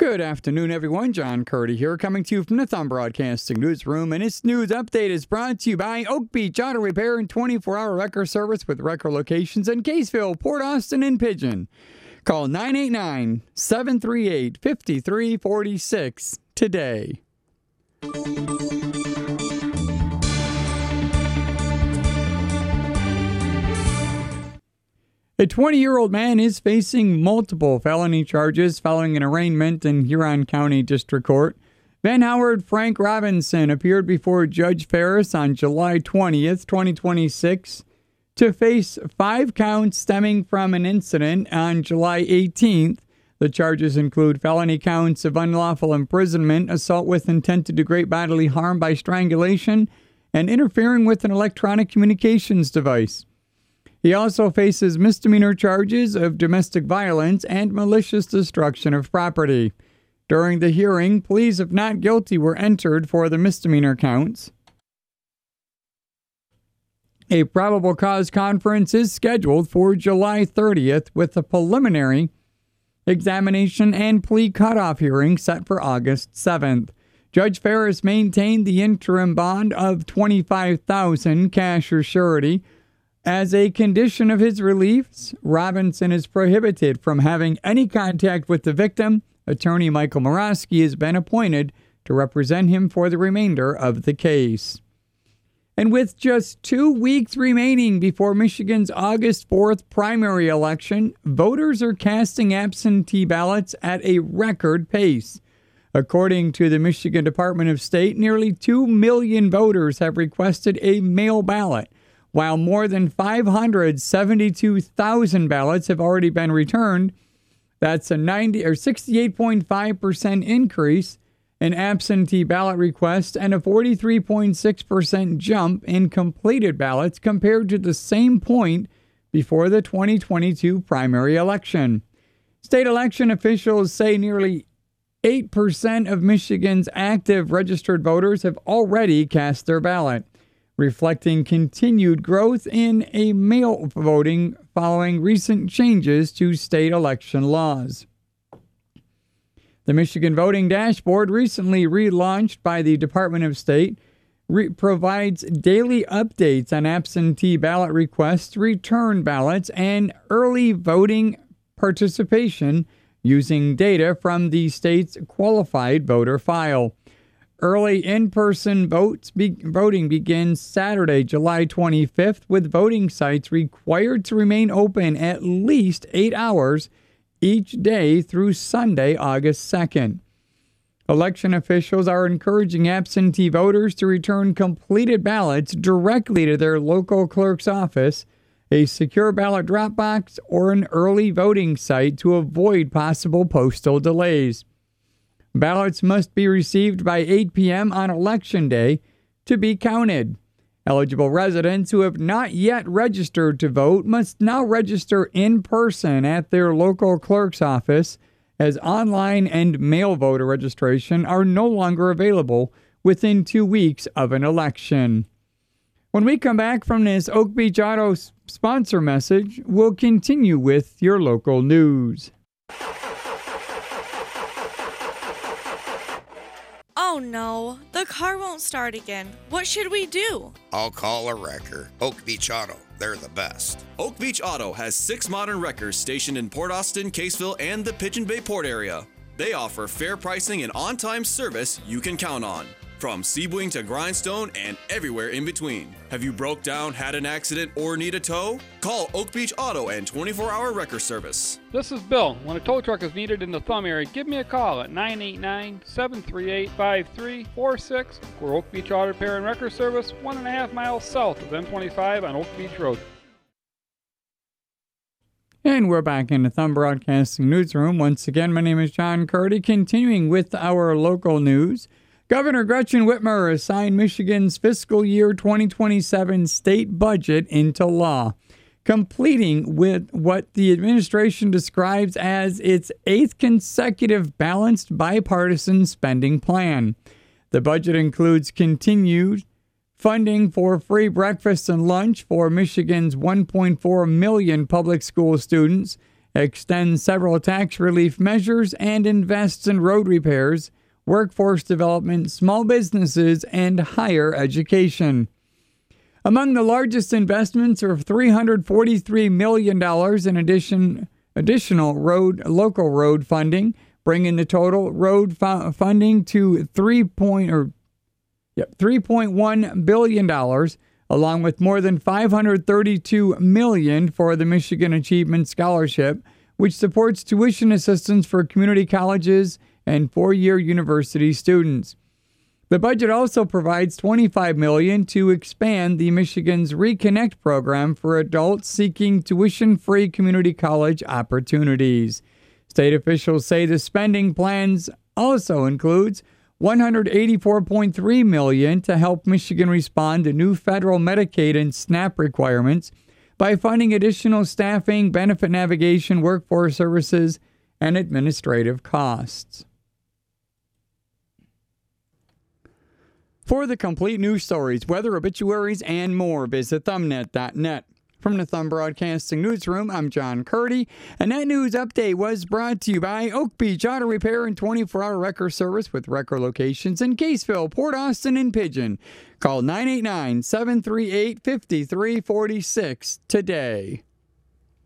Good afternoon, everyone. John Curdy here, coming to you from the Thumb Broadcasting Newsroom. And this news update is brought to you by Oak Beach Auto Repair and 24-hour wrecker service with wrecker locations in Caseville, Port Austin, and Pigeon. Call 989-738-5346 today. A 20-year-old man is facing multiple felony charges following an arraignment in Huron County District Court. Van Howard Frank Robinson appeared before Judge Ferris on July 20th, 2026, to face 5 counts stemming from an incident on July 18th. The charges include felony counts of unlawful imprisonment, assault with intent to do great bodily harm by strangulation, and interfering with an electronic communications device. He also faces misdemeanor charges of domestic violence and malicious destruction of property. During the hearing, pleas of not guilty were entered for the misdemeanor counts. A probable cause conference is scheduled for July 30th with a preliminary examination and plea cutoff hearing set for August 7th. Judge Ferris maintained the interim bond of $25,000 cash or surety. As a condition of his release, Robinson is prohibited from having any contact with the victim. Attorney Michael Morosky has been appointed to represent him for the remainder of the case. And with just 2 weeks remaining before Michigan's August 4th primary election, voters are casting absentee ballots at a record pace. According to the Michigan Department of State, nearly 2 million voters have requested a mail ballot, while more than 572,000 ballots have already been returned. That's a 68.5% increase in absentee ballot requests and a 43.6% jump in completed ballots compared to the same point before the 2022 primary election. State election officials say nearly 8% of Michigan's active registered voters have already cast their ballot, reflecting continued growth in mail voting following recent changes to state election laws. The Michigan Voting Dashboard, recently relaunched by the Department of State, provides daily updates on absentee ballot requests, return ballots, and early voting participation using data from the state's qualified voter file. Early in-person voting begins Saturday, July 25th, with voting sites required to remain open at least 8 hours each day through Sunday, August 2nd. Election officials are encouraging absentee voters to return completed ballots directly to their local clerk's office, a secure ballot drop box, or an early voting site to avoid possible postal delays. Ballots must be received by 8 p.m. on Election Day to be counted. Eligible residents who have not yet registered to vote must now register in person at their local clerk's office, as online and mail voter registration are no longer available within 2 weeks of an election. When we come back from this Oak Beach Auto sponsor message, we'll continue with your local news. Oh no, the car won't start again. What should we do? I'll call a wrecker. Oak Beach Auto, they're the best. Oak Beach Auto has 6 modern wreckers stationed in Port Austin, Caseville, and the Pigeon Bay Port area. They offer fair pricing and on-time service you can count on, from Sebring to Grindstone and everywhere in between. Have you broke down, had an accident, or need a tow? Call Oak Beach Auto and 24-hour wrecker service. This is Bill. When a tow truck is needed in the Thumb area, give me a call at 989-738-5346 for Oak Beach Auto Repair and Wrecker Service, 1.5 miles south of M25 on Oak Beach Road. And we're back in the Thumb Broadcasting Newsroom. Once again, my name is John Curdy, continuing with our local news. Governor Gretchen Whitmer has signed Michigan's fiscal year 2027 state budget into law, completing with what the administration describes as its 8th consecutive balanced bipartisan spending plan. The budget includes continued funding for free breakfast and lunch for Michigan's 1.4 million public school students extends several tax relief measures, and invests in road repairs, workforce development, small businesses, and higher education. Among the largest investments are $343 million in local road funding, bringing the total road funding to $3.1 billion, along with more than $532 million for the Michigan Achievement Scholarship, which supports tuition assistance for community colleges and four-year university students. The budget also provides $25 million to expand the Michigan's Reconnect program for adults seeking tuition-free community college opportunities. State officials say the spending plans also includes $184.3 million to help Michigan respond to new federal Medicaid and SNAP requirements by funding additional staffing, benefit navigation, workforce services, and administrative costs. For the complete news stories, weather, obituaries, and more, visit thumbnet.net. From the Thumb Broadcasting Newsroom, I'm John Curdy, and that news update was brought to you by Oak Beach Auto Repair and 24-hour wrecker service with wrecker locations in Caseville, Port Austin, and Pigeon. Call 989-738-5346 today.